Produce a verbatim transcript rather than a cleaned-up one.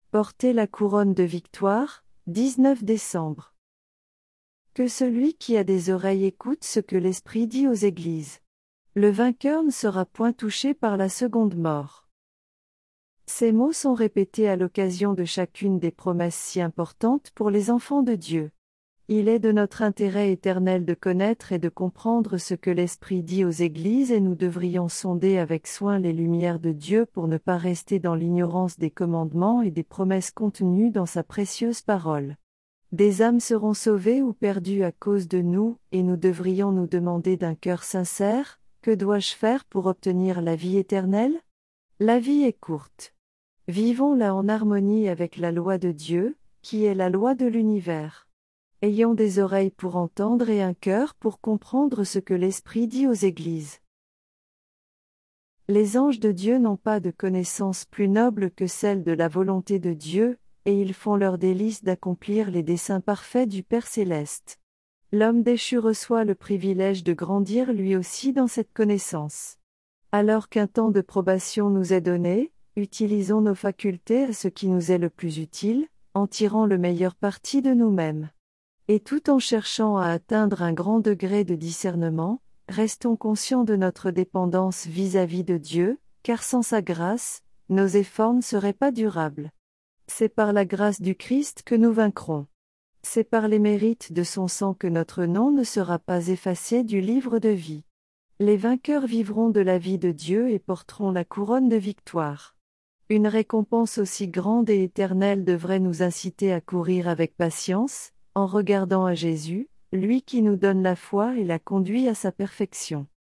Portez la couronne de victoire, dix-neuf décembre. Que celui qui a des oreilles écoute ce que l'Esprit dit aux églises. Le vainqueur ne sera point touché par la seconde mort. Ces mots sont répétés à l'occasion de chacune des promesses si importantes pour les enfants de Dieu. Il est de notre intérêt éternel de connaître et de comprendre ce que l'Esprit dit aux églises et nous devrions sonder avec soin les lumières de Dieu pour ne pas rester dans l'ignorance des commandements et des promesses contenues dans sa précieuse parole. Des âmes seront sauvées ou perdues à cause de nous, et nous devrions nous demander d'un cœur sincère, que dois-je faire pour obtenir la vie éternelle? La vie est courte. Vivons-la en harmonie avec la loi de Dieu, qui est la loi de l'univers. Ayons des oreilles pour entendre et un cœur pour comprendre ce que l'Esprit dit aux églises. Les anges de Dieu n'ont pas de connaissance plus noble que celle de la volonté de Dieu, et ils font leur délice d'accomplir les desseins parfaits du Père céleste. L'homme déchu reçoit le privilège de grandir lui aussi dans cette connaissance. Alors qu'un temps de probation nous est donné, utilisons nos facultés à ce qui nous est le plus utile, en tirant le meilleur parti de nous-mêmes. Et tout en cherchant à atteindre un grand degré de discernement, restons conscients de notre dépendance vis-à-vis de Dieu, car sans sa grâce, nos efforts ne seraient pas durables. C'est par la grâce du Christ que nous vaincrons. C'est par les mérites de son sang que notre nom ne sera pas effacé du livre de vie. Les vainqueurs vivront de la vie de Dieu et porteront la couronne de victoire. Une récompense aussi grande et éternelle devrait nous inciter à courir avec patience, en regardant à Jésus, lui qui nous donne la foi et la conduit à sa perfection.